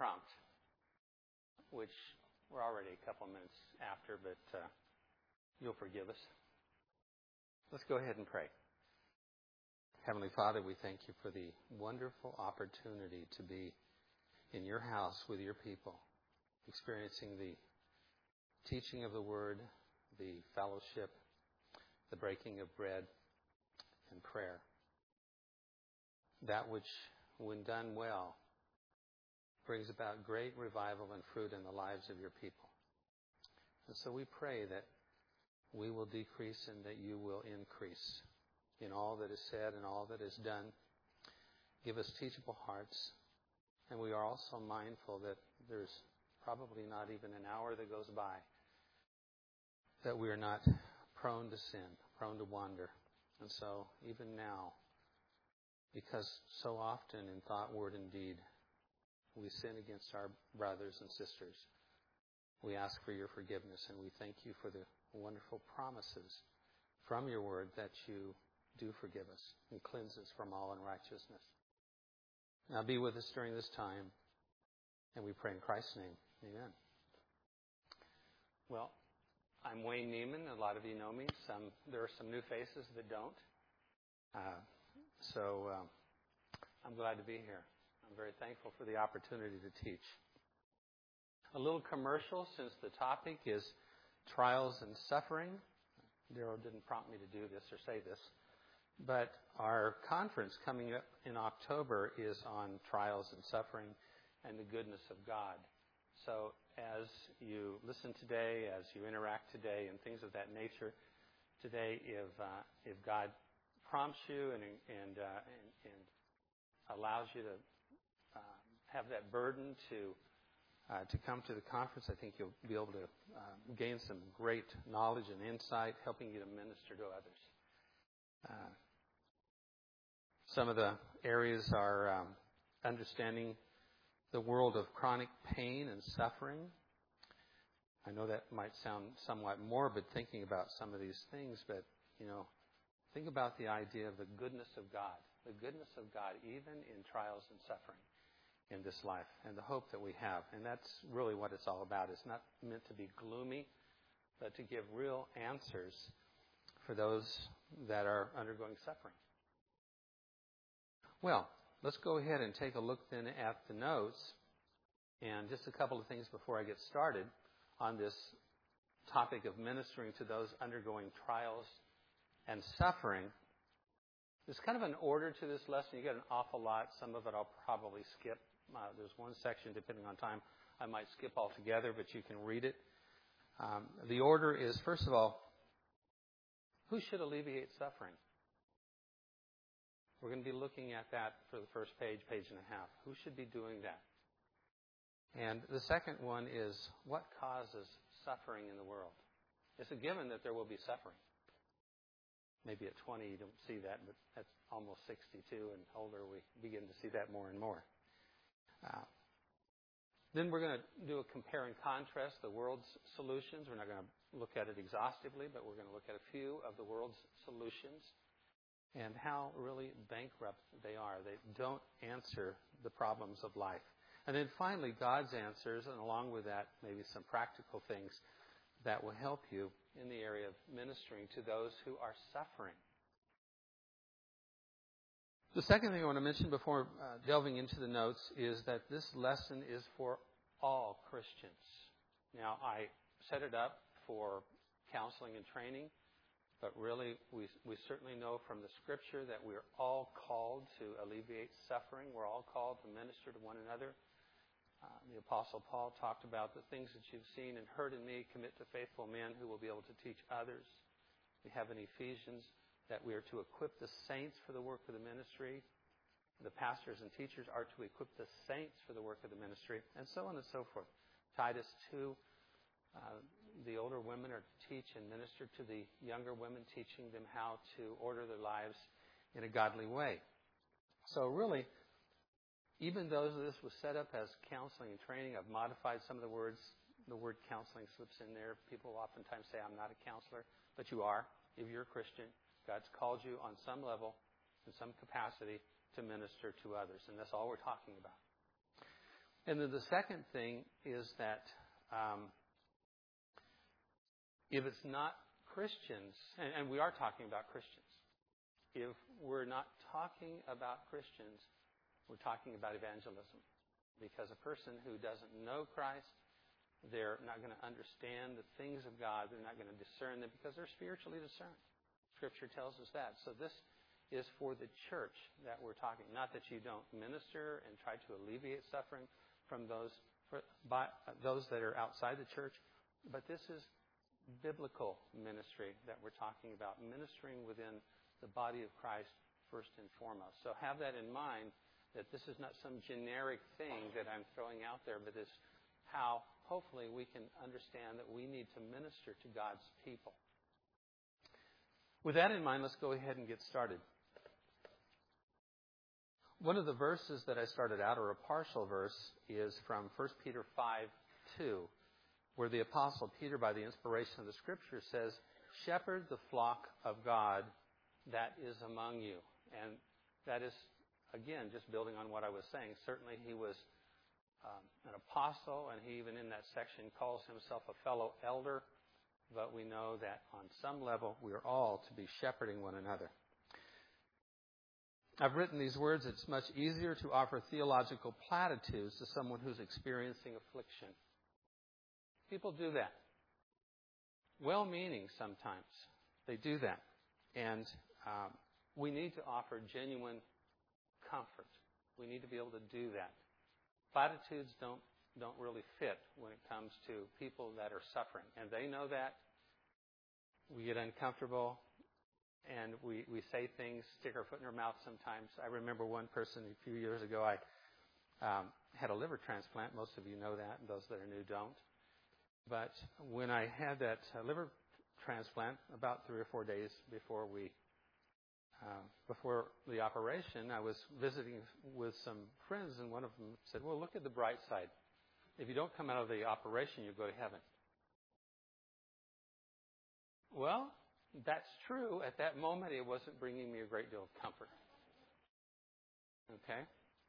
prompt, which we're already a couple minutes after, but you'll forgive us. Let's go ahead and pray. Heavenly Father, we thank you for the wonderful opportunity to be in your house with your people, experiencing the teaching of the Word, the fellowship, the breaking of bread, and prayer. That which, when done well, brings about great revival and fruit in the lives of your people. And so we pray that we will decrease and that you will increase in all that is said and all that is done. Give us teachable hearts. And we are also mindful that there's probably not even an hour that goes by that we are not prone to sin, prone to wander. And so even now, because so often in thought, word, and deed, we sin against our brothers and sisters, we ask for your forgiveness, and we thank you for the wonderful promises from your word that you do forgive us and cleanse us from all unrighteousness. Now be with us during this time, and we pray in Christ's name. Amen. Well, I'm Wayne Neiman. A lot of you know me. There are some new faces that don't. So I'm glad to be here. I'm very thankful for the opportunity to teach. A little commercial, since the topic is trials and suffering. Darryl didn't prompt me to do this or say this, but our conference coming up in October is on trials and suffering and the goodness of God. So as you listen today, as you interact today, and things of that nature today, if God prompts you and allows you to have that burden to come to the conference, I think you'll be able to gain some great knowledge and insight, helping you to minister to others. Some of the areas are understanding the world of chronic pain and suffering. I know that might sound somewhat morbid thinking about some of these things, but, think about the idea of the goodness of God. The goodness of God, even in trials and suffering in this life, and the hope that we have. And that's really what it's all about. It's not meant to be gloomy, but to give real answers for those that are undergoing suffering. Well, let's go ahead and take a look then at the notes. And just a couple of things before I get started on this topic of ministering to those undergoing trials and suffering. There's kind of an order to this lesson. You get an awful lot. Some of it I'll probably skip. There's one section, depending on time, I might skip altogether, but you can read it. The order is, first of all, who should alleviate suffering? We're going to be looking at that for the first page and a half. Who should be doing that? And the second one is, what causes suffering in the world? It's a given that there will be suffering. Maybe at 20 you don't see that, but at almost 62 and older we begin to see that more and more. Then we're going to do a compare and contrast the world's solutions. We're not going to look at it exhaustively, but we're going to look at a few of the world's solutions and how really bankrupt they are. They don't answer the problems of life. And then finally, God's answers, and along with that, maybe some practical things that will help you in the area of ministering to those who are suffering. The second thing I want to mention before delving into the notes is that this lesson is for all Christians. Now, I set it up for counseling and training, but really we certainly know from the Scripture that we're all called to alleviate suffering. We're all called to minister to one another. The Apostle Paul talked about the things that you've seen and heard in me, commit to faithful men who will be able to teach others. We have in Ephesians that we are to equip the saints for the work of the ministry. The pastors and teachers are to equip the saints for the work of the ministry, and so on and so forth. Titus 2, the older women are to teach and minister to the younger women, teaching them how to order their lives in a godly way. So really, even though this was set up as counseling and training, I've modified some of the words. The word counseling slips in there. People oftentimes say, I'm not a counselor, but you are. If you're a Christian, God's called you on some level, in some capacity, to minister to others. And that's all we're talking about. And then the second thing is that if it's not Christians, and we are talking about Christians, if we're not talking about Christians, we're talking about evangelism. Because a person who doesn't know Christ, they're not going to understand the things of God. They're not going to discern them because they're spiritually discerned. Scripture tells us that. So this is for the church that we're talking. Not that you don't minister and try to alleviate suffering from those that are outside the church, but this is biblical ministry that we're talking about, ministering within the body of Christ first and foremost. So have that in mind, that this is not some generic thing that I'm throwing out there, but it's how hopefully we can understand that we need to minister to God's people. With that in mind, let's go ahead and get started. One of the verses that I started out, or a partial verse, is from 1 Peter 5:2, where the Apostle Peter, by the inspiration of the Scripture, says, "Shepherd the flock of God that is among you." And that is, again, just building on what I was saying. Certainly he was an apostle, and he even in that section calls himself a fellow elder. But we know that on some level we are all to be shepherding one another. I've written these words. It's much easier to offer theological platitudes to someone who's experiencing affliction. People do that. Well-meaning sometimes. They do that. And we need to offer genuine comfort. We need to be able to do that. Platitudes don't really fit when it comes to people that are suffering. And they know that. We get uncomfortable, and we say things, stick our foot in our mouth sometimes. I remember one person a few years ago, I had a liver transplant. Most of you know that, and those that are new don't. But when I had that liver transplant, about 3 or 4 days before the operation, I was visiting with some friends, and one of them said, "Well, look at the bright side. If you don't come out of the operation, you'll go to heaven." Well, that's true. At that moment, it wasn't bringing me a great deal of comfort. Okay?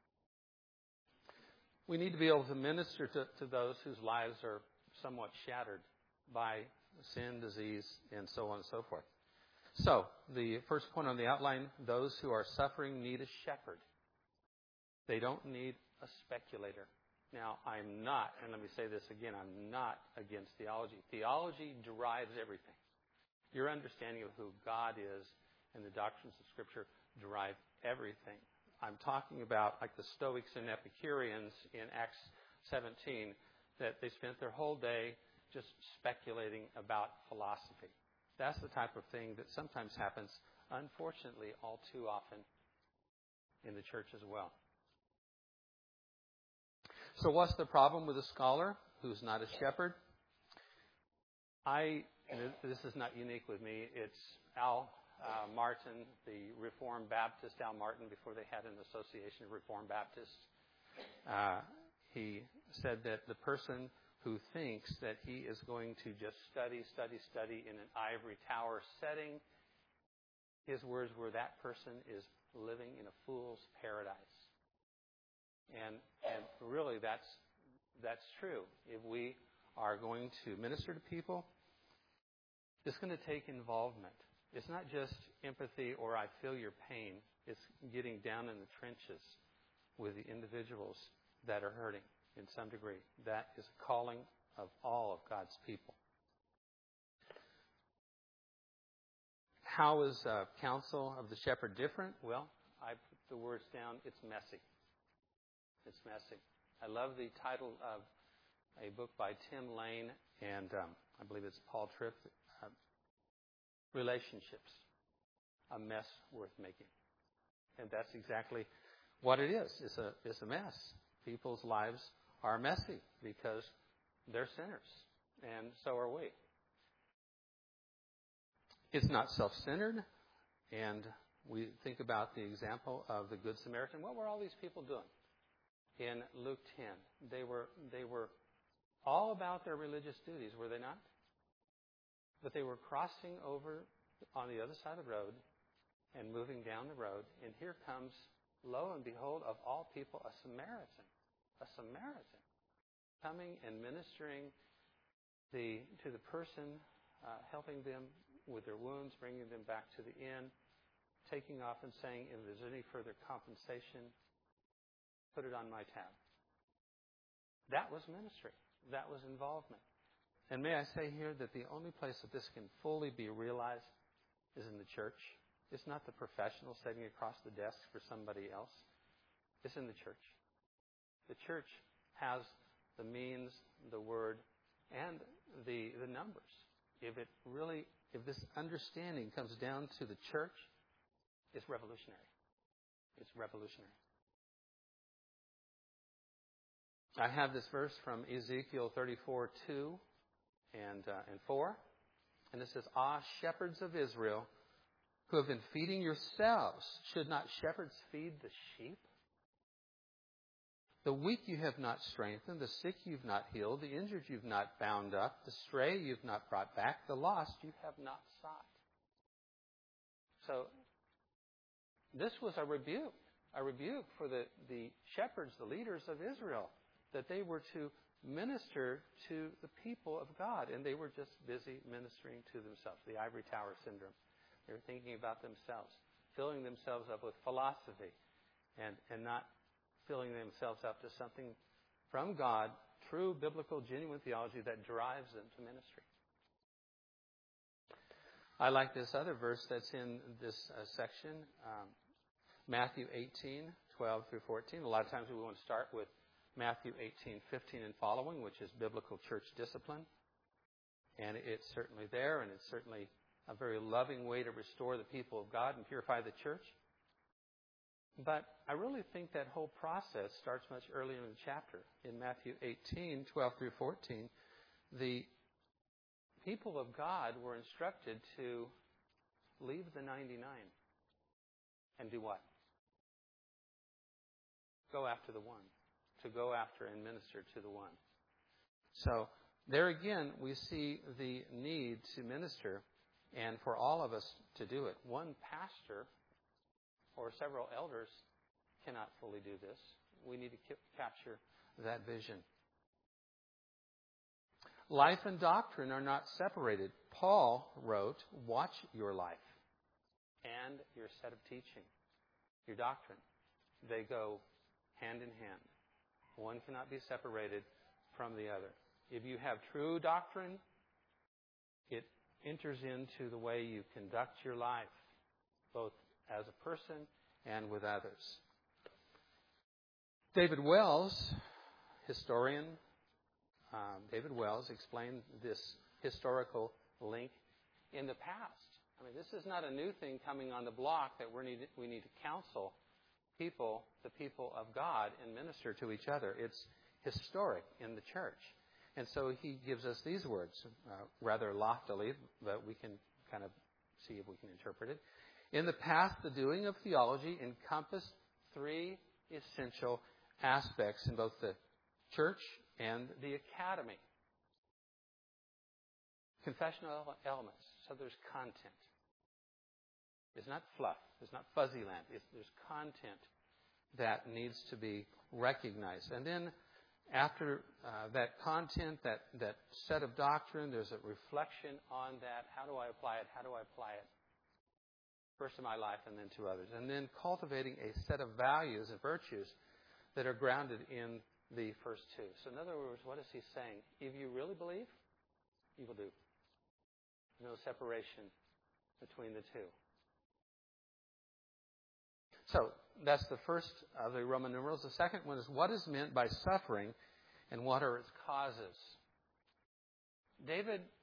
We need to be able to minister to those whose lives are somewhat shattered by sin, disease, and so on and so forth. So, the first point on the outline, those who are suffering need a shepherd. They don't need a speculator. Now, I'm not, and let me say this again, I'm not against theology. Theology drives everything. Your understanding of who God is and the doctrines of Scripture drive everything. I'm talking about like the Stoics and Epicureans in Acts 17, that they spent their whole day just speculating about philosophy. That's the type of thing that sometimes happens, unfortunately, all too often in the church as well. So what's the problem with a scholar who's not a shepherd? This is not unique with me. It's Al Martin, the Reformed Baptist, Al Martin, before they had an Association of Reformed Baptists. He said that the person who thinks that he is going to just study in an ivory tower setting, his words were, that person is living in a fool's paradise. And really that's true. If we are going to minister to people, it's going to take involvement. It's not just empathy or I feel your pain. It's getting down in the trenches with the individuals that are hurting in some degree. That is a calling of all of God's people. How is counsel of the shepherd different? Well, I put the words down. It's messy. It's messy. I love the title of a book by Tim Lane and I believe it's Paul Tripp, Relationships, a mess worth making. And that's exactly what it is. It's a mess. People's lives are messy because they're sinners, and so are we. It's not self-centered, and we think about the example of the Good Samaritan. What were all these people doing? In Luke 10, they were all about their religious duties, were they not? But they were crossing over on the other side of the road and moving down the road, and here comes, lo and behold, of all people, a Samaritan, a Samaritan, coming and ministering to the person, helping them with their wounds, bringing them back to the inn, taking off and saying, if there's any further compensation, put it on my tab. That was ministry. That was involvement. And may I say here that the only place that this can fully be realized is in the church. It's not the professional sitting across the desk for somebody else. It's in the church. The church has the means, the word, and the numbers. If this understanding comes down to the church, it's revolutionary. It's revolutionary. I have this verse from Ezekiel 34:2 and 4. And it says, shepherds of Israel, who have been feeding yourselves, should not shepherds feed the sheep? The weak you have not strengthened, the sick you've not healed, the injured you've not bound up, the stray you've not brought back, the lost you have not sought. So, this was a rebuke for the shepherds, the leaders of Israel, that they were to minister to the people of God, and they were just busy ministering to themselves. The ivory tower syndrome. They were thinking about themselves, filling themselves up with philosophy, and not filling themselves up to something from God, true biblical, genuine theology that drives them to ministry. I like this other verse that's in this section, Matthew 18:12 through 14. A lot of times we want to start with Matthew 18:15 and following, which is biblical church discipline. And it's certainly there, and it's certainly a very loving way to restore the people of God and purify the church. But I really think that whole process starts much earlier in the chapter. In Matthew 18:12 through 14, the people of God were instructed to leave the 99 and do what? Go after the one. To go after and minister to the one. So, there again, we see the need to minister and for all of us to do it. One pastor or several elders cannot fully do this. We need to capture that vision. Life and doctrine are not separated. Paul wrote, watch your life and your set of teaching, your doctrine. They go hand in hand. One cannot be separated from the other. If you have true doctrine, it enters into the way you conduct your life, both as a person and with others. David Wells, historian, David Wells explained this historical link in the past. I mean, this is not a new thing coming on the block that we need to counsel people, the people of God, and minister to each other. It's historic in the church. And so he gives us these words, rather loftily, but we can kind of see if we can interpret it. In the past, the doing of theology encompassed three essential aspects in both the church and the academy. Confessional elements. So there's content. It's not fluff. It's not fuzzy land. There's content that needs to be recognized. And then after that content, that set of doctrine, there's a reflection on that. How do I apply it? How do I apply it? First in my life and then to others. And then cultivating a set of values and virtues that are grounded in the first two. So in other words, what is he saying? If you really believe, you will do. No separation between the two. So that's the first of the Roman numerals. The second one is what is meant by suffering and what are its causes. Ed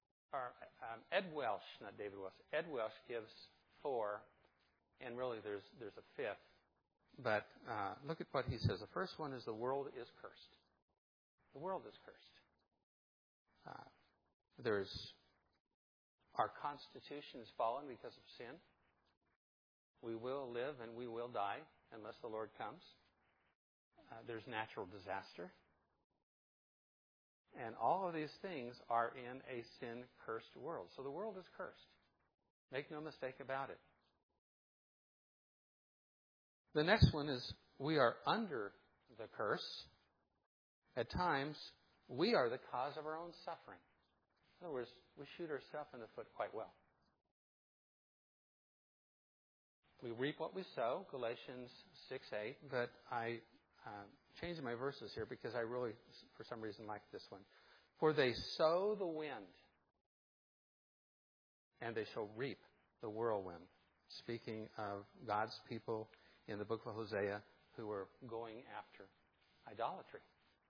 Welsh gives 4, and really there's a fifth. But look at what he says. The first one is the world is cursed. The world is cursed. There's our Constitution is fallen because of sin. We will live and we will die unless the Lord comes. There's natural disaster. And all of these things are in a sin-cursed world. So the world is cursed. Make no mistake about it. The next one is we are under the curse. At times, we are the cause of our own suffering. In other words, we shoot ourselves in the foot quite well. We reap what we sow, Galatians 6:8, but I changed my verses here because I really, for some reason, like this one. For they sow the wind, and they shall reap the whirlwind. Speaking of God's people in the book of Hosea who were going after idolatry.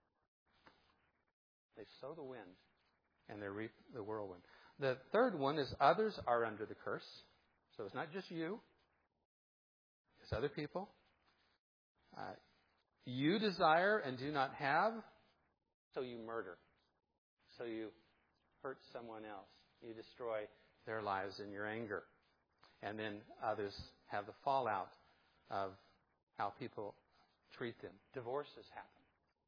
They sow the wind, and they reap the whirlwind. The third one is others are under the curse. So it's not just you. It's other people. You desire and do not have, so you murder. So you hurt someone else. You destroy their lives in your anger. And then others have the fallout of how people treat them. Divorces happen.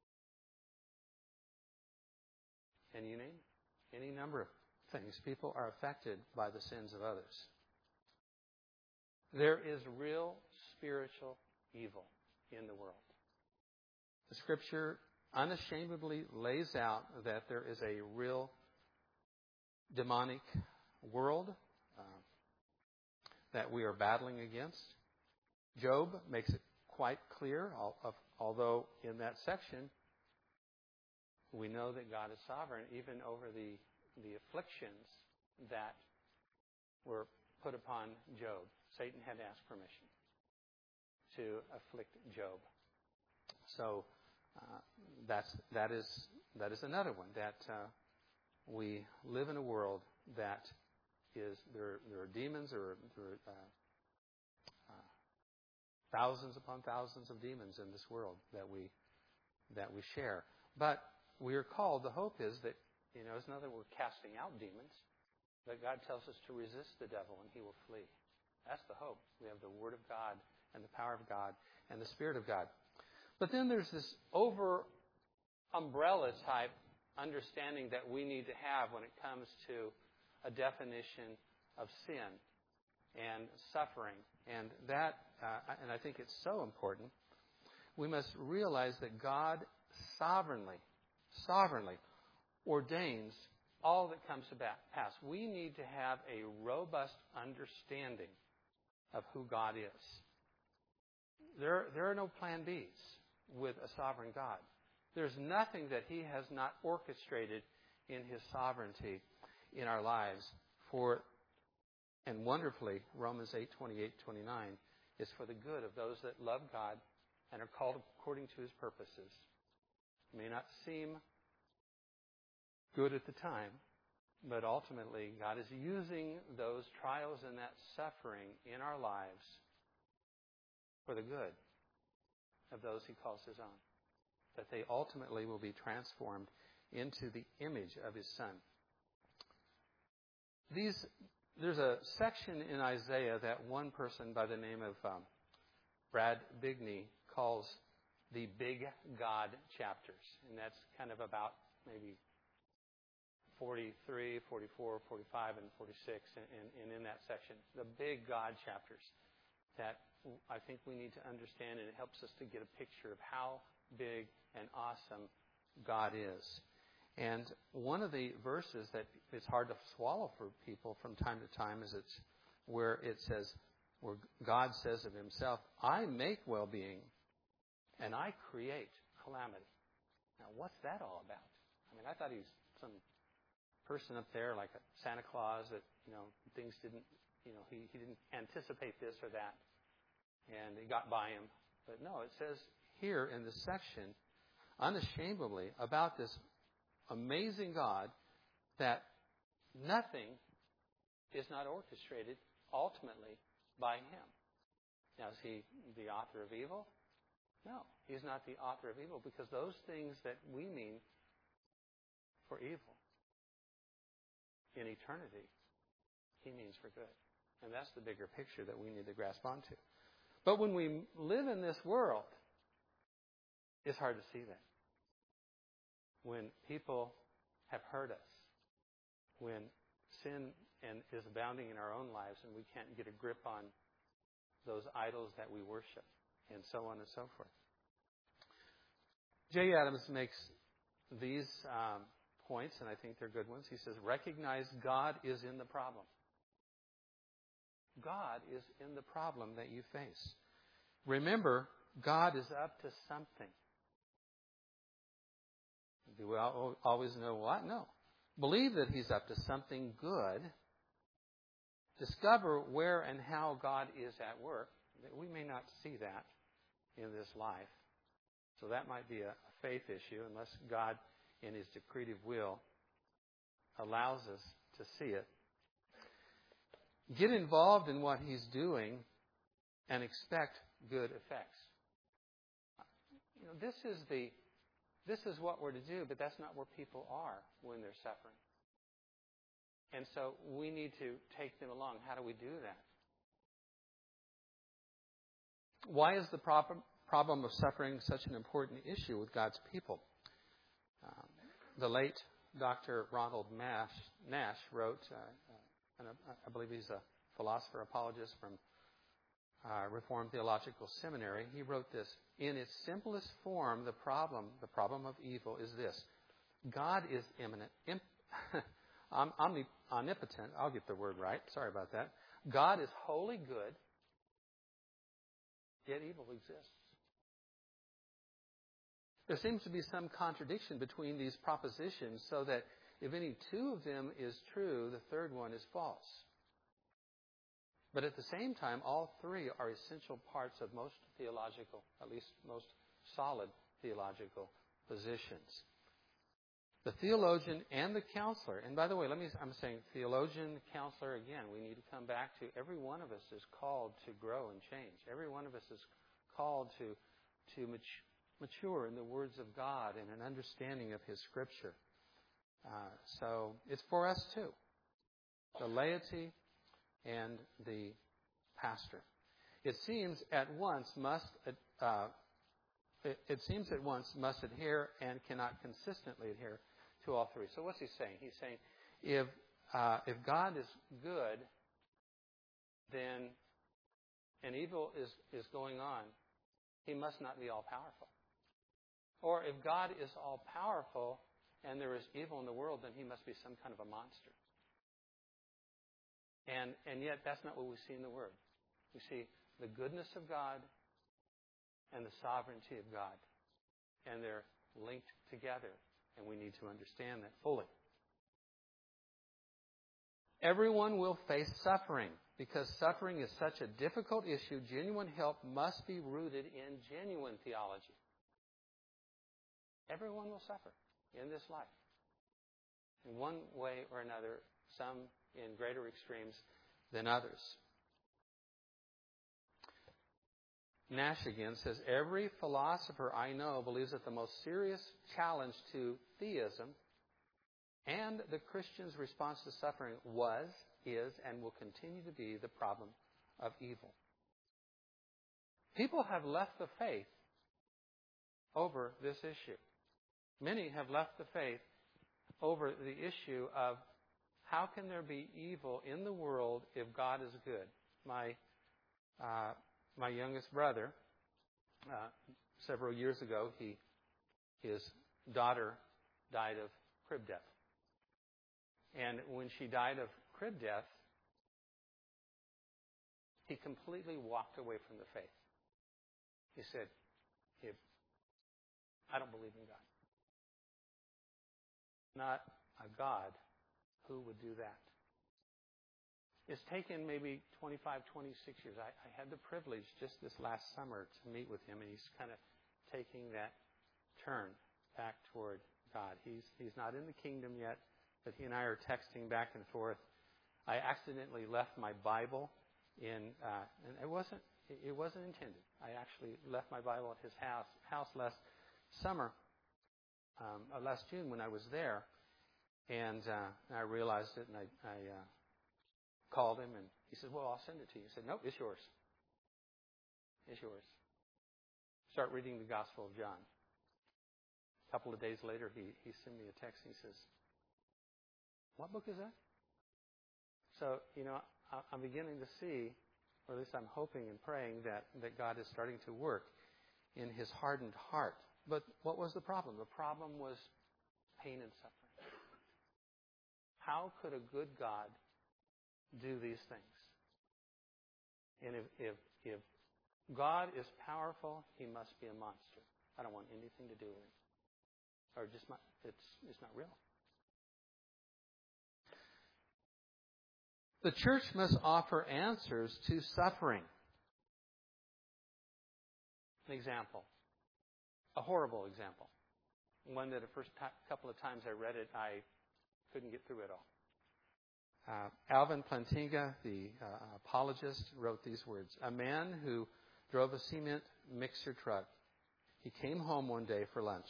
And you name it. Any number of things. People are affected by the sins of others. There is real spiritual evil in the world. The Scripture unashamedly lays out that there is a real demonic world that we are battling against. Job makes it quite clear, although in that section we know that God is sovereign even over the afflictions that were put upon Job. Satan had to ask permission to afflict Job. So that is another one, that we live in a world that is there are demons, there are thousands upon thousands of demons in this world that we share. But we are called, the hope is that, it's not that we're casting out demons, but God tells us to resist the devil and he will flee. That's the hope. We have the Word of God and the power of God and the Spirit of God. But then there's this over umbrella type understanding that we need to have when it comes to a definition of sin and suffering. And that, and I think it's so important, we must realize that God sovereignly ordains all that comes to pass. We need to have a robust understanding of who God is. There are no plan Bs with a sovereign God. There's nothing that He has not orchestrated in His sovereignty in our lives and wonderfully, Romans 8:28-29 is for the good of those that love God and are called according to His purposes. It may not seem good at the time, but ultimately God is using those trials and that suffering in our lives for the good of those He calls His own, that they ultimately will be transformed into the image of His Son. There's a section in Isaiah that one person by the name of Brad Bigney calls the Big God chapters. And that's kind of about maybe 43, 44, 45, and 46 and in that section. The Big God chapters that I think we need to understand, and it helps us to get a picture of how big and awesome God is. And one of the verses that is hard to swallow for people from time to time is where God says of Himself, I make well-being and I create calamity. Now, what's that all about? I mean, I thought He was some person up there like a Santa Claus that, things didn't, he didn't anticipate this or that and it got by him. But no, it says here in this section, unashamedly, about this amazing God, that nothing is not orchestrated ultimately by Him. Now, is He the author of evil? No, He's not the author of evil, because those things that we mean for evil in eternity, He means for good. And that's the bigger picture that we need to grasp onto. But when we live in this world, it's hard to see that. When people have hurt us, when sin is abounding in our own lives and we can't get a grip on those idols that we worship, and so on and so forth. Jay Adams makes these points, and I think they're good ones. He says, recognize God is in the problem. God is in the problem that you face. Remember, God is up to something. Do we always know what? No. Believe that He's up to something good. Discover where and how God is at work. We may not see that in this life. So that might be a faith issue unless God, in His decretive will, allows us to see it. Get involved in what He's doing and expect good effects. You know, this is what we're to do, but that's not where people are when they're suffering. And so we need to take them along. How do we do that? Why is the problem of suffering such an important issue with God's people? The late Dr. Ronald Nash wrote, and I believe he's a philosopher apologist from Reformed Theological Seminary. He wrote this: in its simplest form, the problem of evil is this: God is omnipotent. I'll get the word right. Sorry about that. God is wholly good, yet evil exists. There seems to be some contradiction between these propositions, so that if any two of them is true, the third one is false. But at the same time, all three are essential parts of most theological, at least most solid theological positions. The theologian and the counselor, and by the way, I'm saying theologian, counselor again, we need to come back to every one of us is called to grow and change. Every one of us is called to mature in the words of God and an understanding of His Scripture. So it's for us too. The laity and the pastor. It seems at once must adhere and cannot consistently adhere to all three. So what's he saying? He's saying if God is good, then and evil is going on, He must not be all powerful. Or if God is all powerful and there is evil in the world, then He must be some kind of a monster. And yet that's not what we see in the Word. We see the goodness of God and the sovereignty of God. And they're linked together. And we need to understand that fully. Everyone will face suffering. Because suffering is such a difficult issue, genuine help must be rooted in genuine theology. Everyone will suffer in this life. In one way or another, some in greater extremes than others. Nash again says, every philosopher I know believes that the most serious challenge to theism and the Christian's response to suffering was, is, and will continue to be the problem of evil. People have left the faith over this issue. Many have left the faith over the issue of how can there be evil in the world if God is good? My youngest brother, several years ago, his daughter died of crib death. And when she died of crib death, he completely walked away from the faith. He said, I don't believe in God. Not a God who would do that. It's taken maybe 25, 26 years. I had the privilege just this last summer to meet with him, and he's kind of taking that turn back toward God. He's not in the kingdom yet, but he and I are texting back and forth. I accidentally left my Bible and it wasn't intended. I actually left my Bible at his house last summer, last June when I was there, and I realized it, and I called him, and he said, well, I'll send it to you. He said, nope, it's yours. It's yours. Start reading the Gospel of John. A couple of days later, he sent me a text, and he says, what book is that? So, I'm beginning to see, or at least I'm hoping and praying that God is starting to work in his hardened heart. But what was the problem? The problem was pain and suffering. How could a good God do these things? And if God is powerful, he must be a monster. I don't want anything to do with him. Or just not, it's not real. The church must offer answers to suffering. An example. A horrible example. One that the first couple of times I read it, I couldn't get through it all. Alvin Plantinga, the apologist, wrote these words. A man who drove a cement mixer truck. He came home one day for lunch.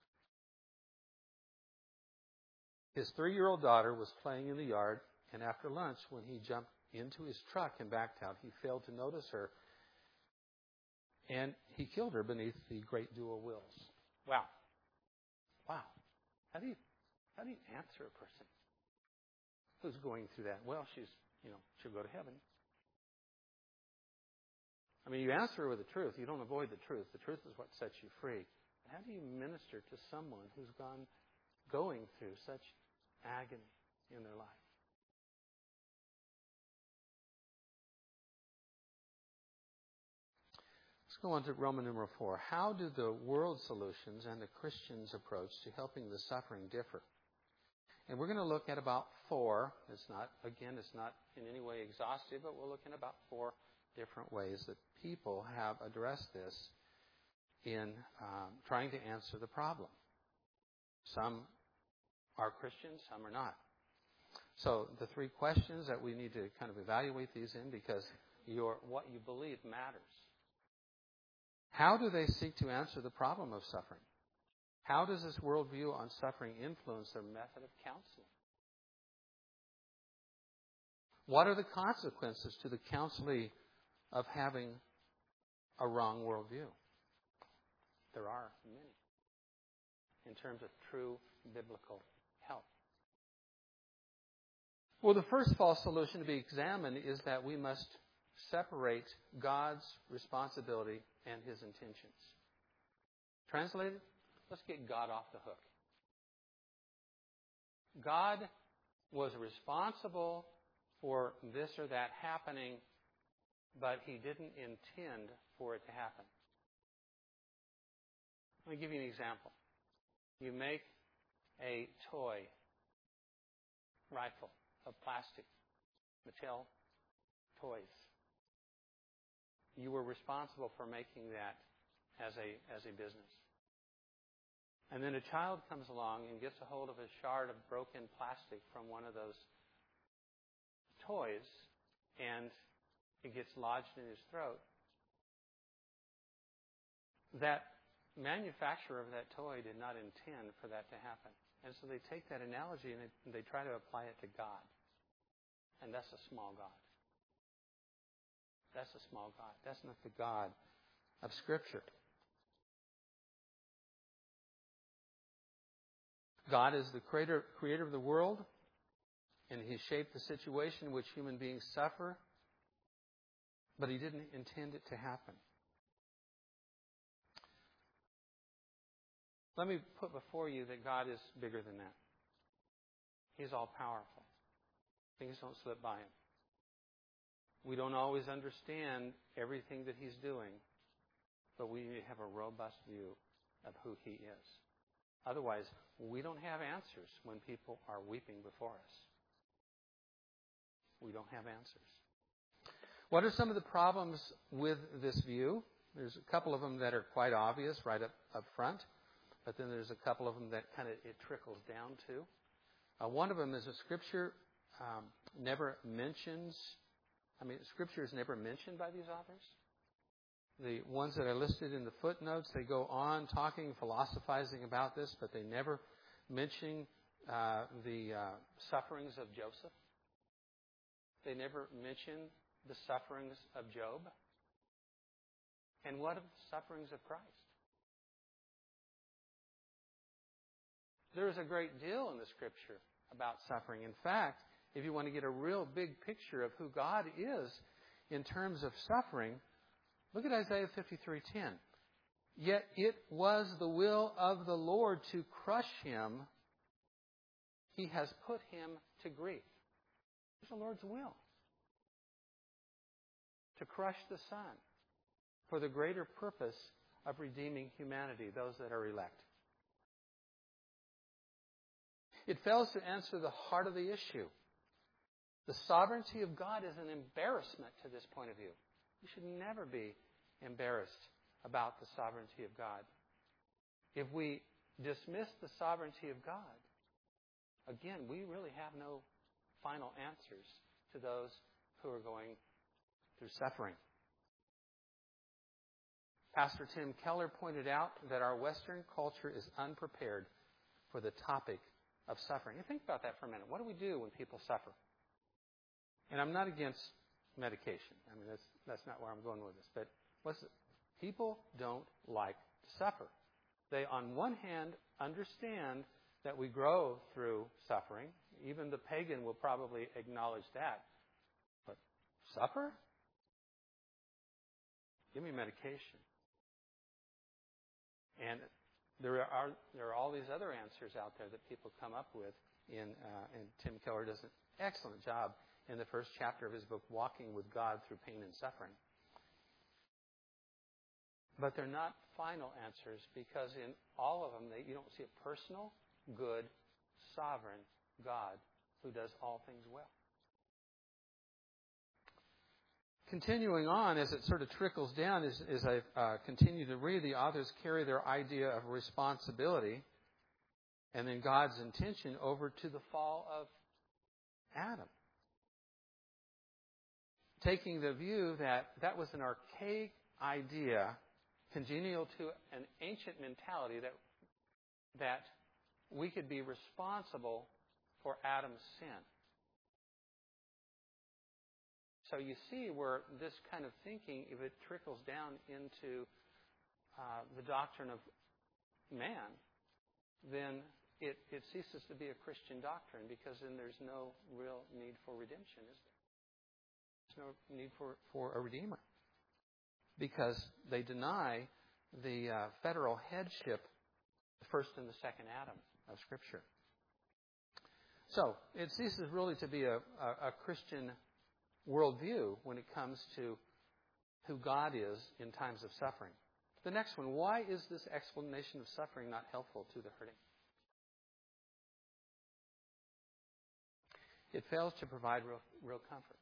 His 3-year-old daughter was playing in the yard, and after lunch, when he jumped into his truck and backed out, he failed to notice her, and he killed her beneath the great dual wheels. Wow. Wow. How do you answer a person who's going through that? Well, she'll go to heaven. I mean, you answer her with the truth. You don't avoid the truth. The truth is what sets you free. How do you minister to someone who's going through such agony in their life? Let's go on to Roman numeral 4. How do the world solutions and the Christian's approach to helping the suffering differ? And we're going to look at about 4. It's not in any way exhaustive, but we'll look at about 4 different ways that people have addressed this in trying to answer the problem. Some are Christians, some are not. So the 3 questions that we need to kind of evaluate these in, because what you believe matters. How do they seek to answer the problem of suffering? How does this worldview on suffering influence their method of counseling? What are the consequences to the counselee of having a wrong worldview? There are many in terms of true biblical help. Well, the first false solution to be examined is that we must separate God's responsibility and his intentions. Translated, let's get God off the hook. God was responsible for this or that happening, but he didn't intend for it to happen. Let me give you an example. You make a toy rifle of plastic, Mattel toys. You were responsible for making that as a business. And then a child comes along and gets a hold of a shard of broken plastic from one of those toys, and it gets lodged in his throat. That manufacturer of that toy did not intend for that to happen. And so they take that analogy and they try to apply it to God. And that's a small God. That's a small God. That's not the God of Scripture. God is the creator of the world, and he shaped the situation in which human beings suffer, but he didn't intend it to happen. Let me put before you that God is bigger than that. He's all-powerful. Things don't slip by him. We don't always understand everything that he's doing, but we have a robust view of who he is. Otherwise, we don't have answers when people are weeping before us. We don't have answers. What are some of the problems with this view? There's a couple of them that are quite obvious right up front, but then there's a couple of them that kind of it trickles down to. One of them is a Scripture never mentions. Scripture is never mentioned by these authors. The ones that are listed in the footnotes, they go on talking, philosophizing about this, but they never mention the sufferings of Joseph. They never mention the sufferings of Job. And what of the sufferings of Christ? There is a great deal in the Scripture about suffering. In fact, if you want to get a real big picture of who God is in terms of suffering, look at Isaiah 53:10. Yet it was the will of the Lord to crush him He has put him to grief. It's the Lord's will to crush the Son for the greater purpose of redeeming humanity, those that are elect. It fails to answer the heart of the issue. The sovereignty of God is an embarrassment to this point of view. We should never be embarrassed about the sovereignty of God. If we dismiss the sovereignty of God, again, we really have no final answers to those who are going through suffering. Pastor Tim Keller pointed out that our Western culture is unprepared for the topic of suffering. And think about that for a minute. What do we do when people suffer? And I'm not against medication. I mean, that's not where I'm going with this. But people don't like to suffer. They, on one hand, understand that we grow through suffering. Even the pagan will probably acknowledge that. But suffer? Give me medication. And there are all these other answers out there that people come up with, and Tim Keller does an excellent job in the first chapter of his book, Walking with God Through Pain and Suffering. But they're not final answers, because in all of them, you don't see a personal, good, sovereign God who does all things well. Continuing on, as it sort of trickles down, as I continue to read, the authors carry their idea of responsibility and then God's intention over to the fall of Adam, taking the view that that was an archaic idea congenial to an ancient mentality that we could be responsible for Adam's sin. So you see where this kind of thinking, if it trickles down into the doctrine of man, then it ceases to be a Christian doctrine, because then there's no real need for redemption, is there? There's no need for a redeemer, because they deny the federal headship, the first and the second Adam of Scripture. So it ceases really to be a Christian worldview when it comes to who God is in times of suffering. The next one, why is this explanation of suffering not helpful to the hurting? It fails to provide real comfort.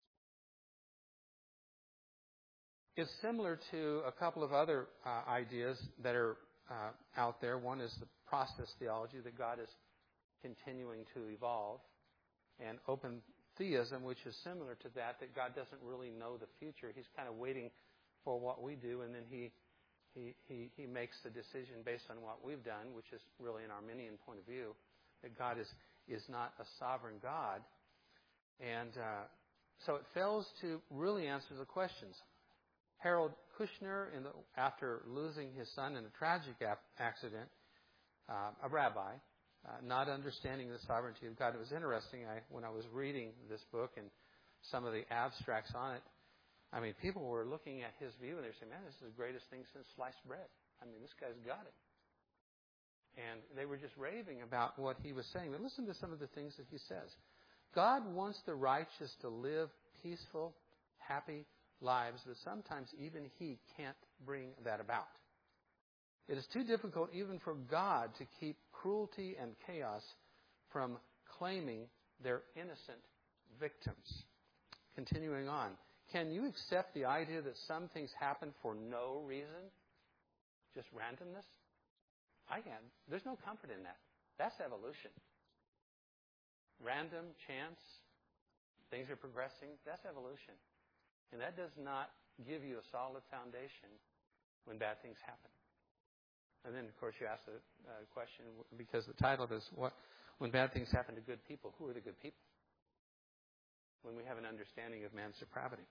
It's similar to a couple of other ideas that are out there. One is the process theology, that God is continuing to evolve, and open theism, which is similar to that God doesn't really know the future. He's kind of waiting for what we do, and then he makes the decision based on what we've done, which is really an Arminian point of view, that God is not a sovereign God. And so it fails to really answer the questions. Harold Kushner, after losing his son in a tragic accident, a rabbi, not understanding the sovereignty of God. It was interesting, when I was reading this book and some of the abstracts on it, I mean, people were looking at his view and they were saying, man, this is the greatest thing since sliced bread. I mean, this guy's got it. And they were just raving about what he was saying. But listen to some of the things that he says. God wants the righteous to live peaceful, happy lives, but sometimes even He can't bring that about. It is too difficult even for God to keep cruelty and chaos from claiming their innocent victims. Continuing on, can you accept the idea that some things happen for no reason? Just randomness? I can. There's no comfort in that. That's evolution. Random, chance, things are progressing, that's evolution. And that does not give you a solid foundation when bad things happen. And then, of course, you ask the question, because the title is, when bad things happen to good people, who are the good people? When we have an understanding of man's depravity.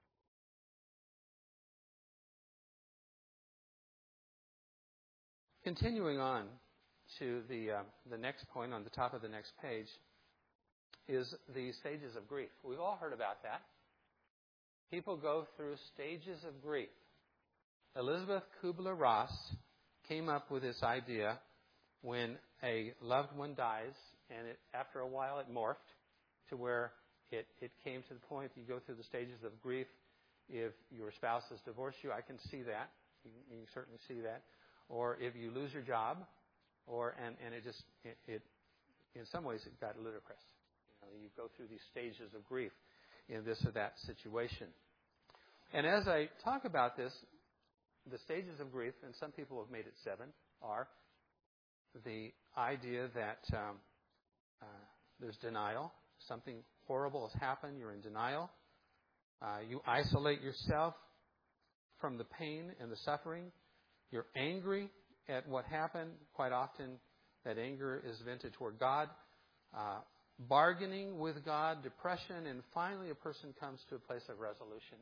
Continuing on to the next point on the top of the next page is the stages of grief. We've all heard about that. People go through stages of grief. Elizabeth Kubler-Ross came up with this idea when a loved one dies, and after a while it morphed to where it came to the point you go through the stages of grief. If your spouse has divorced you, I can see that. You can certainly see that. Or if you lose your job, and it in some ways it got ludicrous. You go through these stages of grief in this or that situation. And as I talk about this, the stages of grief, and some people have made it 7, are the idea that there's denial. Something horrible has happened. You're in denial. You isolate yourself from the pain and the suffering. You're angry at what happened. Quite often, that anger is vented toward God. Bargaining with God, depression, and finally a person comes to a place of resolution.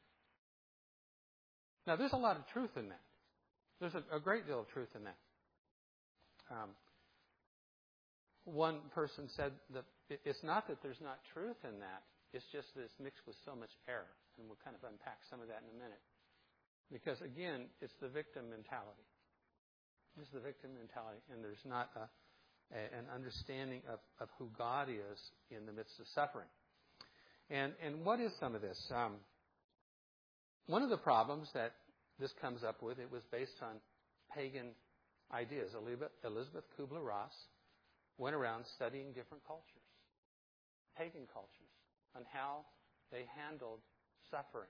Now, there's a lot of truth in that. There's a great deal of truth in that. One person said that it's not that there's not truth in that. It's just that it's mixed with so much error. And we'll kind of unpack some of that in a minute. Because, again, it's the victim mentality. It's the victim mentality. And there's not an understanding of who God is in the midst of suffering. And what is some of this? One of the problems that this comes up with, it was based on pagan ideas. Elizabeth Kubler-Ross went around studying different cultures, pagan cultures, on how they handled suffering.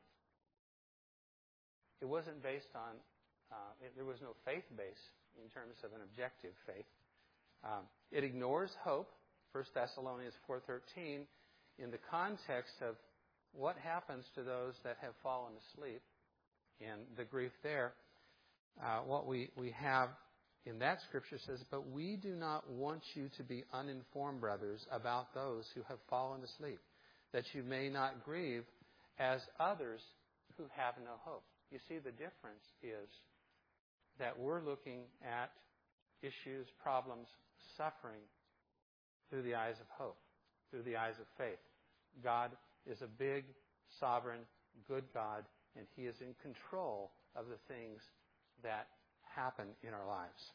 It wasn't based on, there was no faith base in terms of an objective faith. It ignores hope, 1 Thessalonians 4:13, in the context of what happens to those that have fallen asleep and the grief there. What we have in that scripture says, "But we do not want you to be uninformed, brothers, about those who have fallen asleep, that you may not grieve as others who have no hope." You see, the difference is that we're looking at issues, problems, suffering through the eyes of hope, through the eyes of faith. God is a big, sovereign, good God, and He is in control of the things that happen in our lives.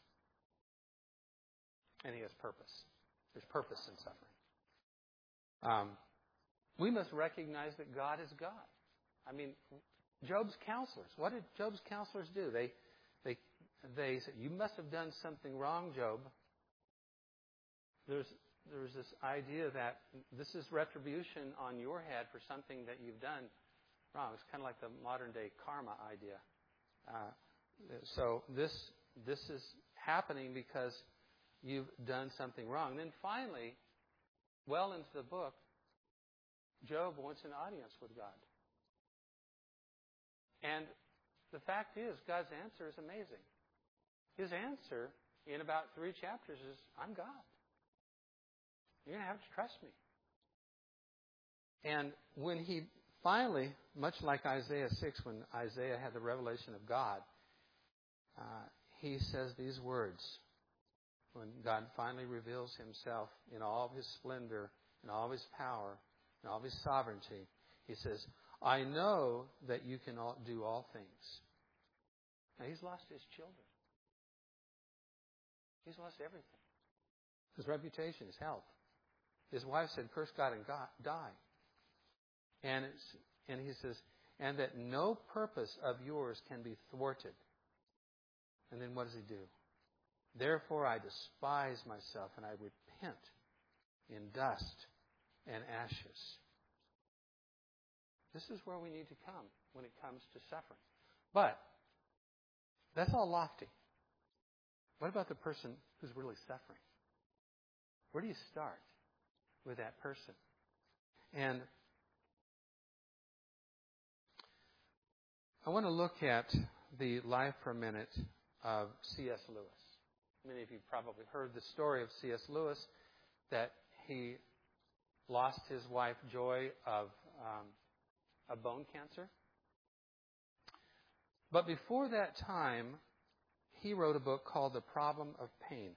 And He has purpose. There's purpose in suffering. We must recognize that God is God. I mean, Job's counselors, what did Job's counselors do? They said, "You must have done something wrong, Job." There's this idea that this is retribution on your head for something that you've done wrong. It's kind of like the modern day karma idea. So this is happening because you've done something wrong. And then finally, well into the book, Job wants an audience with God. And the fact is, God's answer is amazing. His answer in about 3 chapters is, "I'm God. You're going to have to trust me." And when he finally, much like Isaiah 6, when Isaiah had the revelation of God, he says these words. When God finally reveals Himself in all of His splendor, in all of His power, in all of His sovereignty, He says, "I know that you can do all things." Now, He's lost His children. He's lost everything. His reputation, His health. His wife said, "Curse God and die." And He says, "And that no purpose of yours can be thwarted." And then what does He do? "Therefore I despise myself and I repent in dust and ashes." This is where we need to come when it comes to suffering. But that's all lofty. What about the person who's really suffering? Where do you start with that person? And I want to look at the life for a minute of C.S. Lewis. Many of you probably heard the story of C.S. Lewis, that he lost his wife Joy of bone cancer. But before that time, he wrote a book called The Problem of Pain.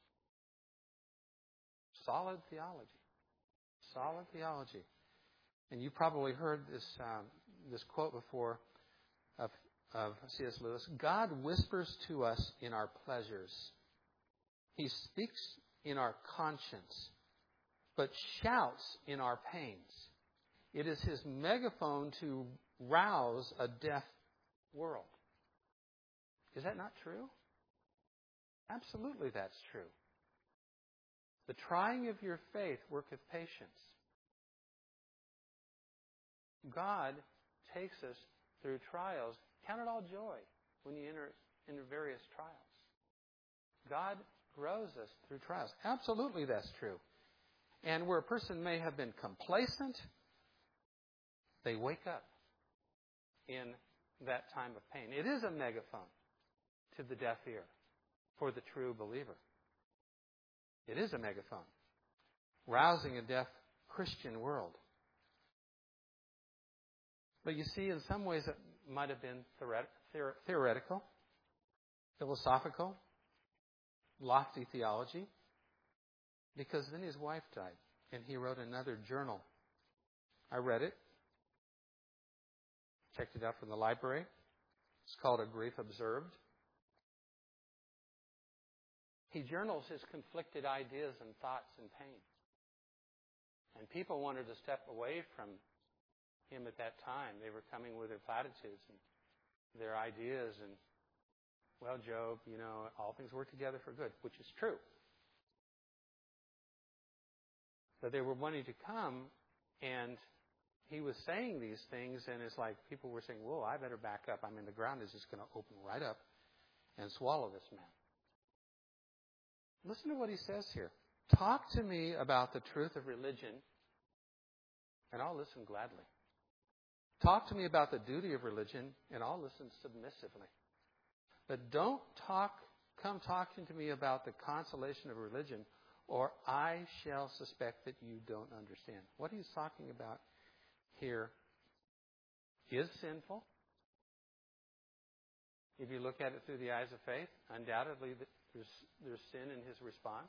Solid theology. Solid theology. And you probably heard this quote before of C.S. Lewis. "God whispers to us in our pleasures He speaks in our conscience, but shouts in our pains. It is his megaphone to rouse a deaf world. Is that not true? Absolutely, that's true. The trying of your faith worketh patience. God takes us through trials. Count it all joy when you enter into various trials. God grows us through trials. Absolutely, that's true. And where a person may have been complacent, they wake up in that time of pain. It is a megaphone to the deaf ear for the true believer. It is a megaphone, rousing a deaf Christian world. But you see, in some ways it might have been theoretical, philosophical, lofty theology, because then his wife died, and he wrote another journal. I read it, checked it out from the library. It's called A Grief Observed. He journals his conflicted ideas and thoughts and pain. And people wanted to step away from him at that time. They were coming with their platitudes and their ideas and, well, Job, all things work together for good, which is true. But they were wanting to come, and he was saying these things, and it's like people were saying, whoa, I better back up. The ground is just going to open right up and swallow this man. Listen to what he says here. Talk to me about the truth of religion, and I'll listen gladly. Talk to me about the duty of religion, and I'll listen submissively. But don't come talking to me about the consolation of religion, or I shall suspect that you don't understand. What he's talking about here is sinful. If you look at it through the eyes of faith, undoubtedly there's sin in his response.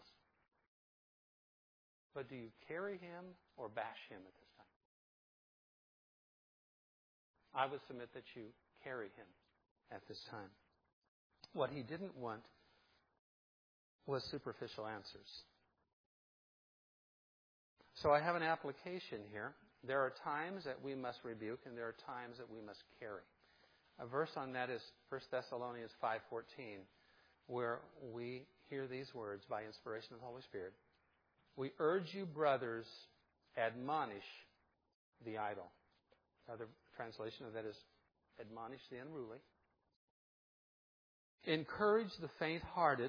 But do you carry him or bash him at this time? I would submit that you carry him at this time. What he didn't want was superficial answers. So I have an application here. There are times that we must rebuke, and there are times that we must carry. A verse on that is 1 Thessalonians 5:14, where we hear these words by inspiration of the Holy Spirit. We urge you, brothers, admonish the idle. Another translation of that is admonish the unruly. Encourage the faint-hearted.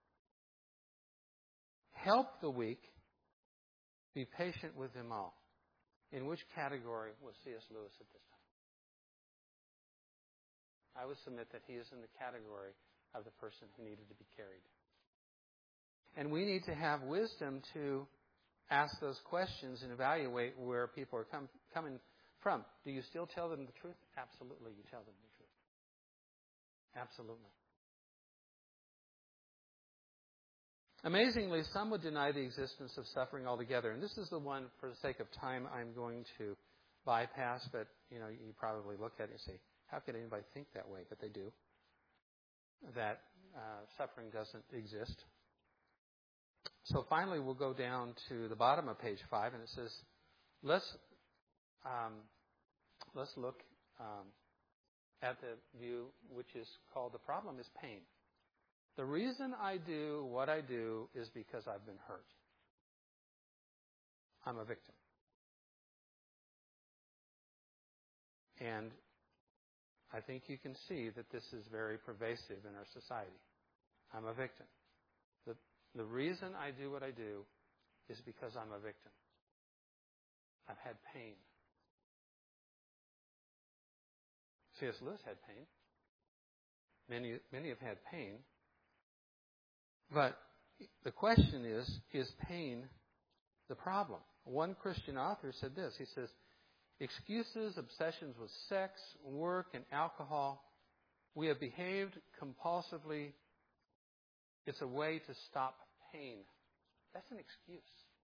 Help the weak. Be patient with them all. In which category was C.S. Lewis at this time? I would submit that he is in the category of the person who needed to be carried. And we need to have wisdom to ask those questions and evaluate where people are coming from. Do you still tell them the truth? Absolutely, you tell them the truth. Absolutely. Amazingly, some would deny the existence of suffering altogether. And this is the one, for the sake of time, I'm going to bypass. But, you probably look at it and say, how could anybody think that way? But they do. That suffering doesn't exist. So finally, we'll go down to the bottom of page 5, and it says, let's look at the view which is called the problem is pain. The reason I do what I do is because I've been hurt. I'm a victim. And I think you can see that this is very pervasive in our society. I'm a victim. The reason I do what I do is because I'm a victim. I've had pain. C.S. Lewis had pain. Many have had pain. But the question is pain the problem? One Christian author said this. He says, excuses, obsessions with sex, work, and alcohol. We have behaved compulsively. It's a way to stop pain. That's an excuse.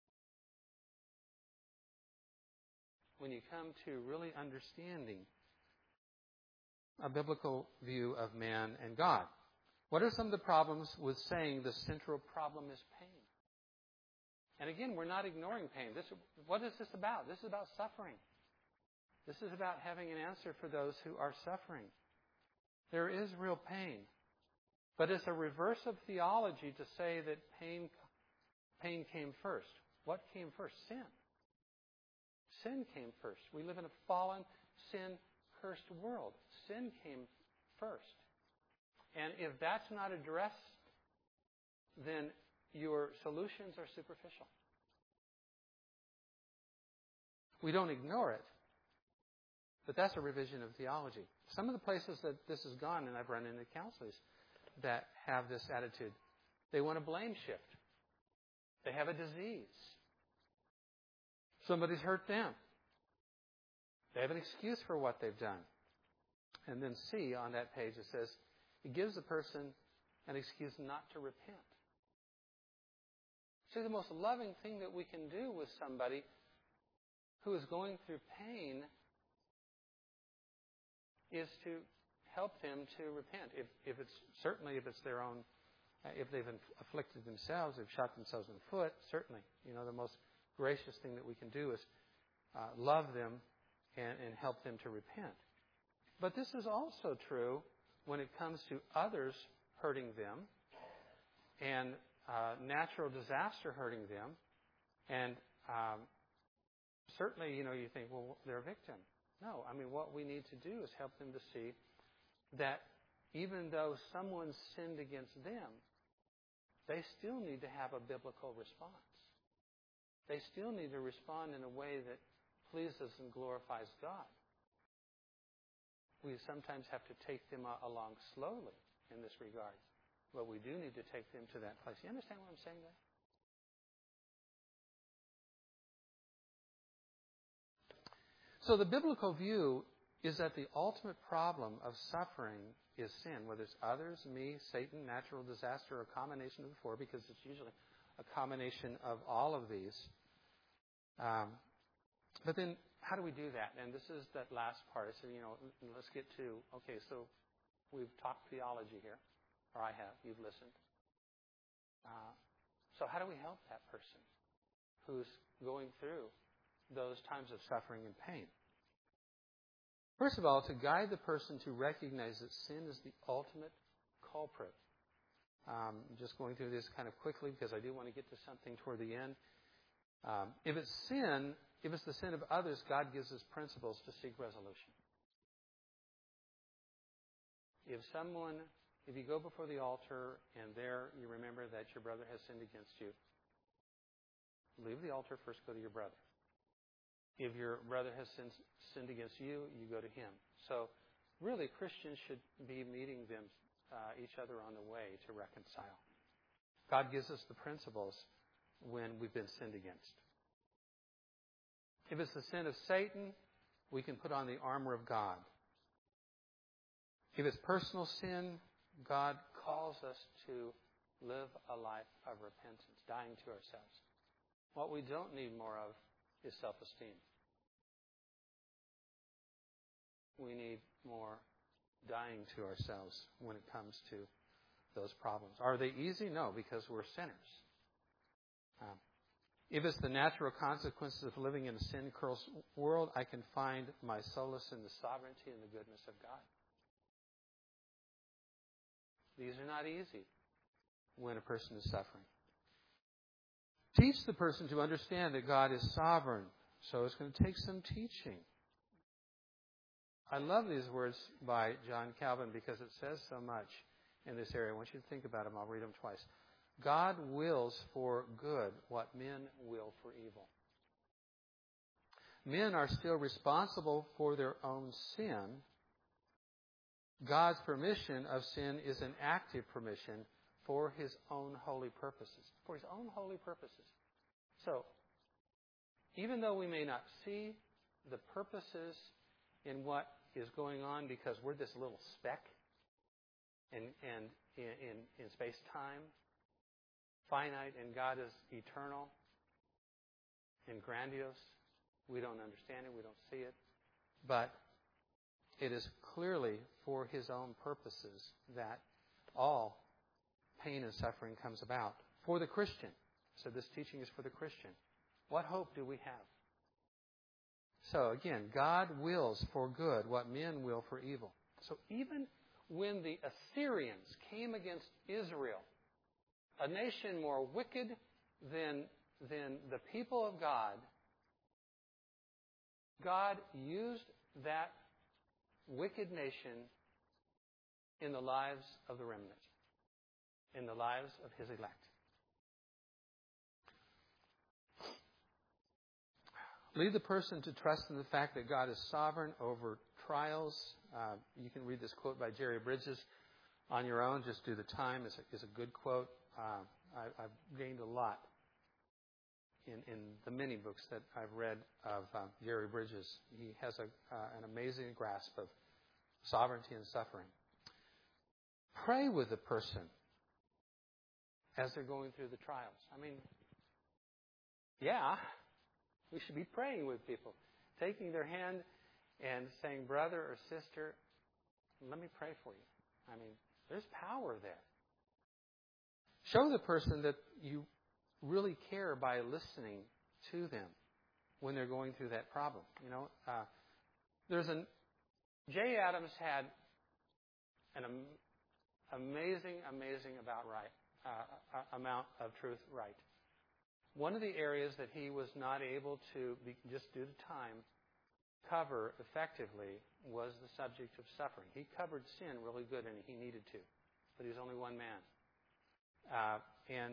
When you come to really understanding a biblical view of man and God. What are some of the problems with saying the central problem is pain? And again, we're not ignoring pain. What is this about? This is about suffering. This is about having an answer for those who are suffering. There is real pain. But it's a reverse of theology to say that pain came first. What came first? Sin. Sin came first. We live in a fallen, sin-cursed world. Sin came first. And if that's not addressed, then your solutions are superficial. We don't ignore it, but that's a revision of theology. Some of the places that this has gone, and I've run into counselors that have this attitude, they want to blame shift. They have a disease. Somebody's hurt them. They have an excuse for what they've done. And then C on that page, it says, it gives the person an excuse not to repent. See, the most loving thing that we can do with somebody who is going through pain is to help them to repent. If it's their own, if they've afflicted themselves, they've shot themselves in the foot, certainly, the most gracious thing that we can do is love them and help them to repent. But this is also true when it comes to others hurting them and natural disaster hurting them. And certainly, you think, well, they're a victim. No, what we need to do is help them to see that even though someone sinned against them, they still need to have a biblical response. They still need to respond in a way that pleases and glorifies God. We sometimes have to take them along slowly in this regard, but we do need to take them to that place. You understand what I'm saying there? So the biblical view is that the ultimate problem of suffering is sin, whether it's others, me, Satan, natural disaster, or a combination of the four, because it's usually a combination of all of these. But then how do we do that? And this is that last part. I said, let's get to, okay, so we've talked theology here, or I have, you've listened. So how do we help that person who's going through those times of suffering and pain? First of all, to guide the person to recognize that sin is the ultimate culprit. I'm just going through this kind of quickly because I do want to get to something toward the end. If it's the sin of others, God gives us principles to seek resolution. If you go before the altar and there you remember that your brother has sinned against you, leave the altar, first go to your brother. If your brother has sinned against you, you go to him. So really, Christians should be meeting each other on the way to reconcile. God gives us the principles when we've been sinned against. If it's the sin of Satan, we can put on the armor of God. If it's personal sin, God calls us to live a life of repentance, dying to ourselves. What we don't need more of is self-esteem. We need more dying to ourselves when it comes to those problems. Are they easy? No, because we're sinners. If it's the natural consequences of living in a sin-cursed world, I can find my solace in the sovereignty and the goodness of God. These are not easy when a person is suffering. Teach the person to understand that God is sovereign. So it's going to take some teaching. I love these words by John Calvin because it says so much in this area. I want you to think about them. I'll read them twice. God wills for good what men will for evil. Men are still responsible for their own sin. God's permission of sin is an active permission for His own holy purposes. For His own holy purposes. So, even though we may not see the purposes in what is going on because we're this little speck in space-time, finite, and God is eternal and grandiose. We don't understand it. We don't see it. But it is clearly for His own purposes that all pain and suffering comes about. For the Christian. So this teaching is for the Christian. What hope do we have? So again, God wills for good what men will for evil. So even when the Assyrians came against Israel, a nation more wicked than the people of God, God used that wicked nation in the lives of the remnant, in the lives of His elect. Lead the person to trust in the fact that God is sovereign over trials. You can read this quote by Jerry Bridges on your own. Just do the time is a good quote. I've gained a lot in the many books that I've read of Jerry Bridges. He has an amazing grasp of sovereignty and suffering. Pray with the person as they're going through the trials. I mean, yeah, we should be praying with people, taking their hand and saying, brother or sister, let me pray for you. I mean, there's power there. Show the person that you really care by listening to them when they're going through that problem. You know, Jay Adams had an amazing amount of truth right. One of the areas that he was not able to, just due to time, cover effectively was the subject of suffering. He covered sin really good, and he needed to, but he was only one man. And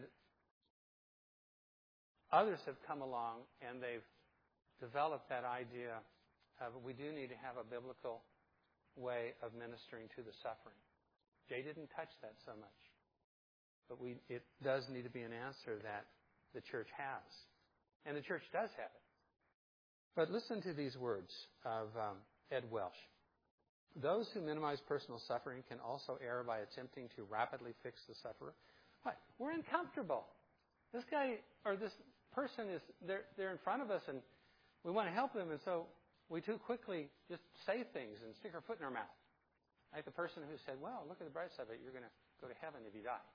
others have come along, and they've developed that idea of we do need to have a biblical way of ministering to the suffering. Jay didn't touch that so much, but it does need to be an answer that the church has. And the church does have it. But listen to these words of Ed Welsh. Those who minimize personal suffering can also err by attempting to rapidly fix the sufferer. What? We're uncomfortable. This guy or this person they're in front of us and we want to help them, and so we too quickly just say things and stick our foot in our mouth. Like the person who said, well, look at the bright side of it. You're going to go to heaven if you die.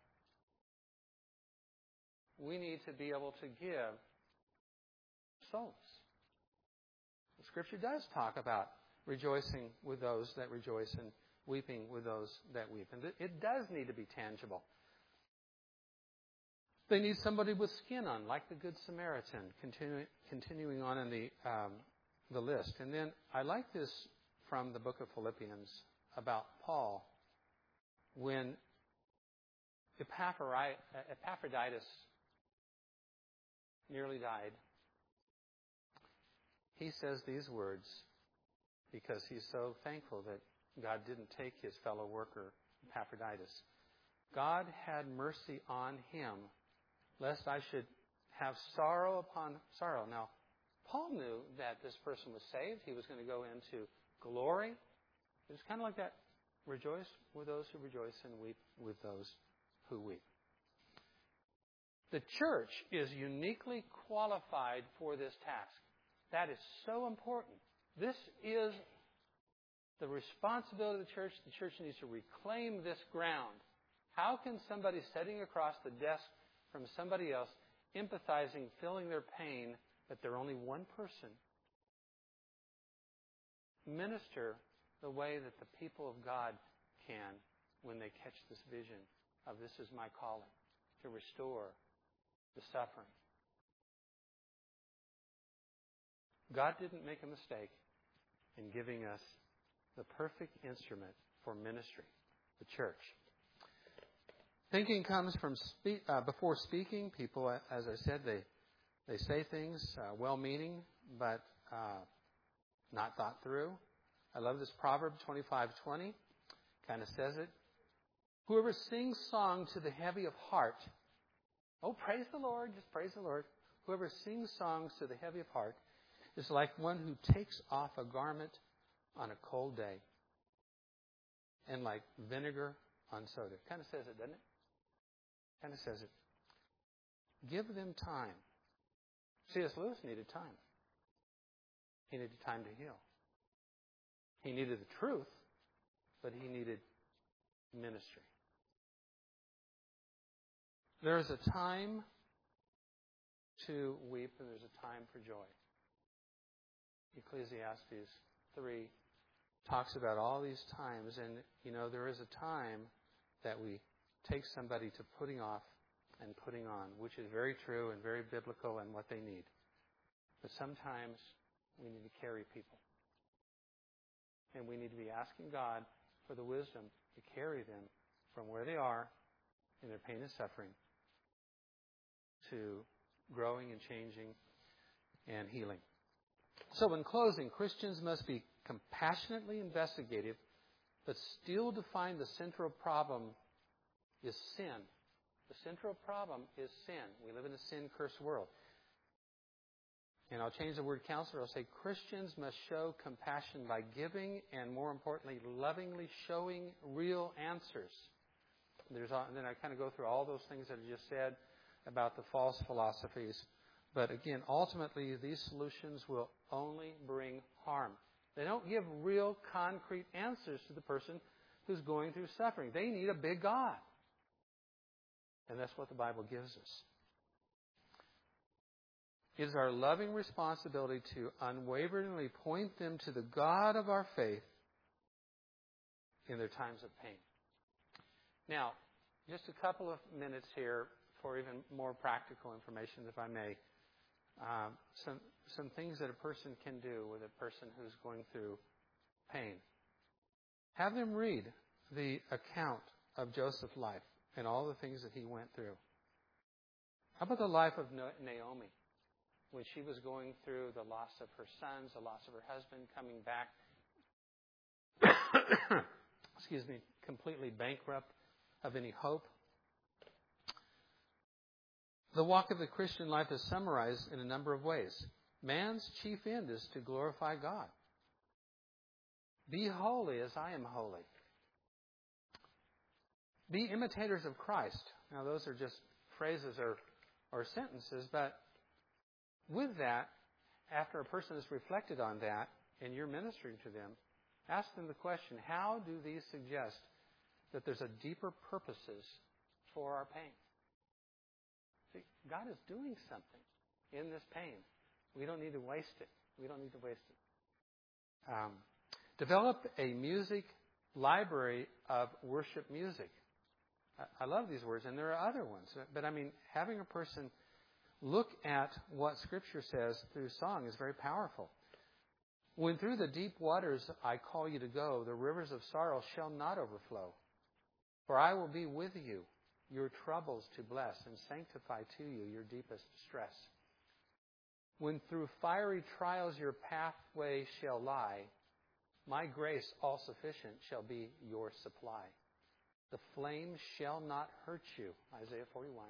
We need to be able to give souls. The Scripture does talk about rejoicing with those that rejoice and weeping with those that weep. And it does need to be tangible. They need somebody with skin on, like the Good Samaritan, continuing on in the list. And then I like this from the book of Philippians about Paul when Epaphroditus nearly died. He says these words because he's so thankful that God didn't take his fellow worker, Epaphroditus. God had mercy on him, lest I should have sorrow upon sorrow. Now, Paul knew that this person was saved. He was going to go into glory. It was kind of like that. Rejoice with those who rejoice and weep with those who weep. The church is uniquely qualified for this task. That is so important. This is the responsibility of the church. The church needs to reclaim this ground. How can somebody sitting across the desk from somebody else, empathizing, feeling their pain, that they're only one person, minister the way that the people of God can when they catch this vision of this is my calling, to restore the suffering. God didn't make a mistake in giving us the perfect instrument for ministry, the church. Thinking comes from before speaking. People, as I said, they say things well-meaning, but not thought through. I love this Proverb 25:20. Kind of says it. Whoever sings song to the heavy of heart. Oh, praise the Lord. Just praise the Lord. Whoever sings songs to the heavy of heart is like one who takes off a garment on a cold day and like vinegar on soda. Kind of says it, doesn't it? Kind of says it. Give them time. C.S. Lewis needed time. He needed time to heal. He needed the truth, but he needed ministry. There's a time to weep and there's a time for joy. Ecclesiastes 3 talks about all these times, and there is a time that we take somebody to putting off and putting on, which is very true and very biblical and what they need. But sometimes we need to carry people. And we need to be asking God for the wisdom to carry them from where they are in their pain and suffering to growing and changing and healing. So in closing, Christians must be compassionately investigative, but still define the central problem is sin. The central problem is sin. We live in a sin-cursed world. And I'll change the word counselor. I'll say Christians must show compassion by giving and, more importantly, lovingly showing real answers. And then I kind of go through all those things that I just said about the false philosophies. But again, ultimately, these solutions will only bring harm. They don't give real, concrete answers to the person who's going through suffering. They need a big God. And that's what the Bible gives us. It is our loving responsibility to unwaveringly point them to the God of our faith in their times of pain. Now, just a couple of minutes here for even more practical information, if I may. Some things that a person can do with a person who's going through pain. Have them read the account of Joseph's life and all the things that he went through. How about the life of Naomi? When she was going through the loss of her sons, the loss of her husband, coming back, completely bankrupt of any hope. The walk of the Christian life is summarized in a number of ways. Man's chief end is to glorify God. Be holy as I am holy. Be imitators of Christ. Now, those are just phrases or sentences, but with that, after a person has reflected on that and you're ministering to them, ask them the question, how do these suggest that there's a deeper purposes for our pain? See, God is doing something in this pain. We don't need to waste it. Develop a music library of worship music. I love these words, and there are other ones. But having a person look at what Scripture says through song is very powerful. When through the deep waters I call you to go, the rivers of sorrow shall not overflow. For I will be with you, your troubles to bless, and sanctify to you your deepest distress. When through fiery trials your pathway shall lie, my grace all sufficient shall be your supply. The flames shall not hurt you, Isaiah 41.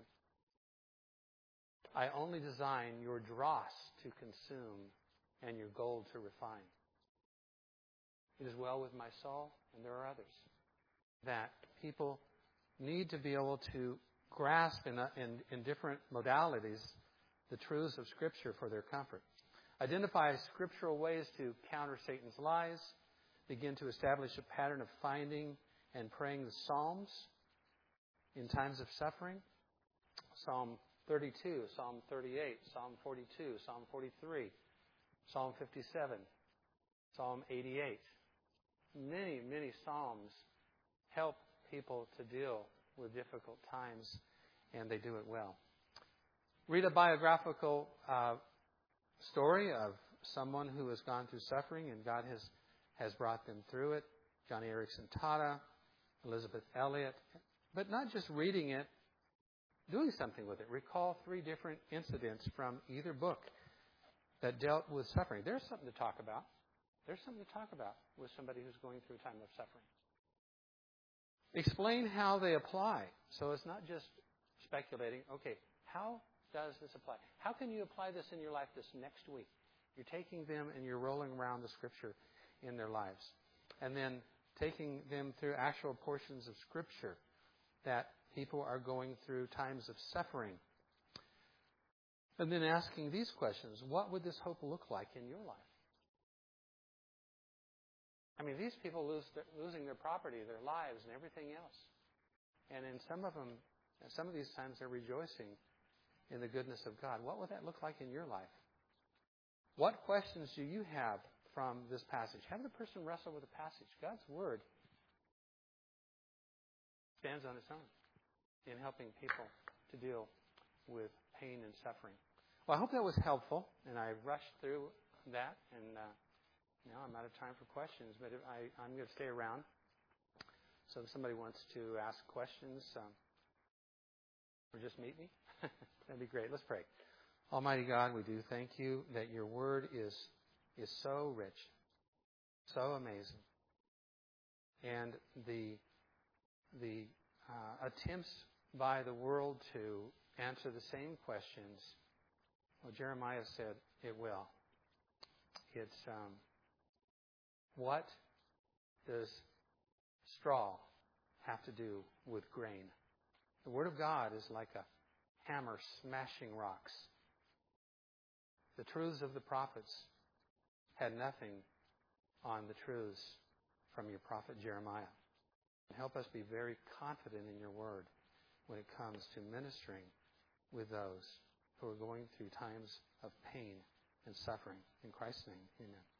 I only design your dross to consume and your gold to refine. It is well with my soul, and there are others, that people need to be able to grasp in different modalities the truths of Scripture for their comfort. Identify scriptural ways to counter Satan's lies. Begin to establish a pattern of finding and praying the Psalms in times of suffering. Psalm 32, Psalm 38, Psalm 42, Psalm 43, Psalm 57, Psalm 88. Many, many Psalms help people to deal with difficult times, and they do it well. Read a biographical story of someone who has gone through suffering, and God has brought them through it. Johnny Erickson Tata, Elizabeth Elliot. But not just reading it, doing something with it. Recall 3 different incidents from either book that dealt with suffering. There's something to talk about. With somebody who's going through a time of suffering. Explain how they apply. So it's not just speculating. Okay, how does this apply? How can you apply this in your life this next week? You're taking them and you're rolling around the Scripture in their lives. And then taking them through actual portions of Scripture that people are going through times of suffering. And then asking these questions. What would this hope look like in your life? These people losing their property, their lives, and everything else. And in some of them, And some of these times they're rejoicing in the goodness of God. What would that look like in your life? What questions do you have from this passage? Have the person wrestle with the passage. God's Word stands on its own in helping people to deal with pain and suffering. Well, I hope that was helpful, and I rushed through that, and now I'm out of time for questions, but I'm going to stay around. So if somebody wants to ask questions or just meet me, that'd be great. Let's pray. Almighty God, we do thank you that your Word is so rich, so amazing, and the attempts by the world to answer the same questions, well, Jeremiah said it will. It's what does straw have to do with grain? The Word of God is like a hammer smashing rocks. The truths of the prophets had nothing on the truths from your prophet Jeremiah. And help us be very confident in your Word when it comes to ministering with those who are going through times of pain and suffering. In Christ's name, amen.